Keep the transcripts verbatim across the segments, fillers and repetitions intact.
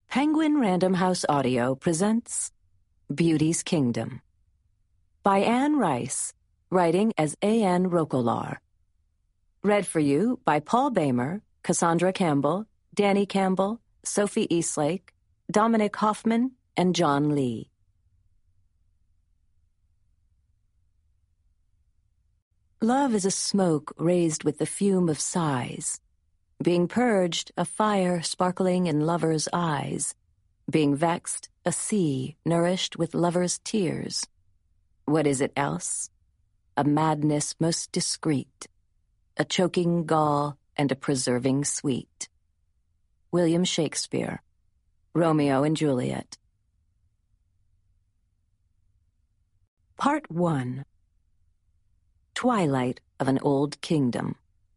Penguin Random House Audio presents Beauty's Kingdom by Anne Rice, writing as A N Rokolar. Read for you by Paul Bamer, Cassandra Campbell, Danny Campbell, Sophie Eastlake, Dominic Hoffman, and John Lee. Love is a smoke raised with the fume of sighs, being purged, a fire sparkling in lovers' eyes, being vexed, a sea nourished with lovers' tears. What is it else? A madness most discreet, a choking gall and a preserving sweet. William Shakespeare, Romeo and Juliet. Part one. Twilight of an Old Kingdom.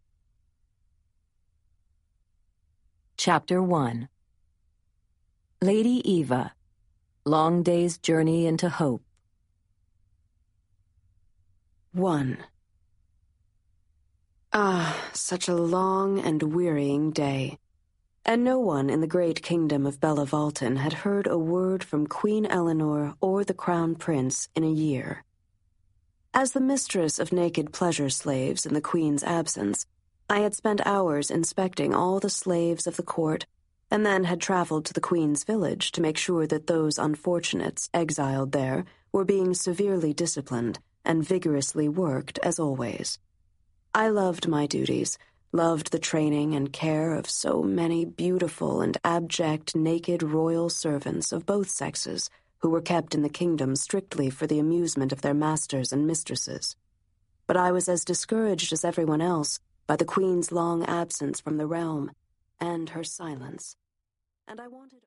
Chapter one. Lady Eva, Long Day's Journey into Hope. One. Ah, such a long and wearying day. And no one in the great kingdom of Bella Valton had heard a word from Queen Eleanor or the Crown Prince in a year. As the mistress of naked pleasure slaves in the Queen's absence, I had spent hours inspecting all the slaves of the court, and then had traveled to the Queen's village to make sure that those unfortunates exiled there were being severely disciplined and vigorously worked as always. I loved my duties, loved the training and care of so many beautiful and abject naked royal servants of both sexes who were kept in the kingdom strictly for the amusement of their masters and mistresses. But I was as discouraged as everyone else by the Queen's long absence from the realm and her silence, and I wanted